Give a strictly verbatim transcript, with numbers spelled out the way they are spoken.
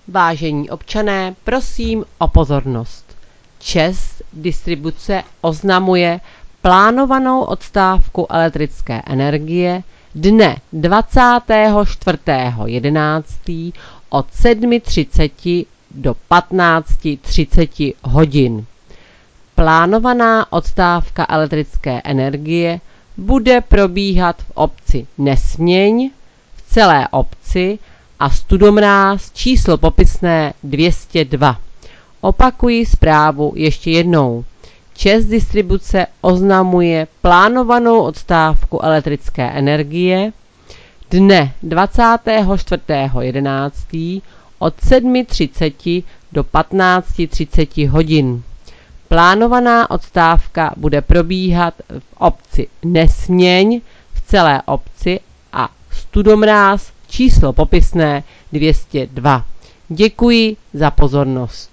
Vážení občané, prosím o pozornost. ČEZ distribuce oznamuje plánovanou odstávku elektrické energie dne dvacátého čtvrtého jedenáctého od sedm třicet do patnáct třicet hodin. Plánovaná odstávka elektrické energie bude probíhat v obci Nesměň, v celé obci a Studomráz číslo popisné dvě stě dva. Opakuji zprávu ještě jednou. ČEZ distribuce oznamuje plánovanou odstávku elektrické energie dne dvacátého čtvrtého jedenáctého od sedm třicet do patnáct třicet hodin. Plánovaná odstávka bude probíhat v obci Nesměň, v celé obci a Studomráz číslo popisné dvě stě dva. Děkuji za pozornost.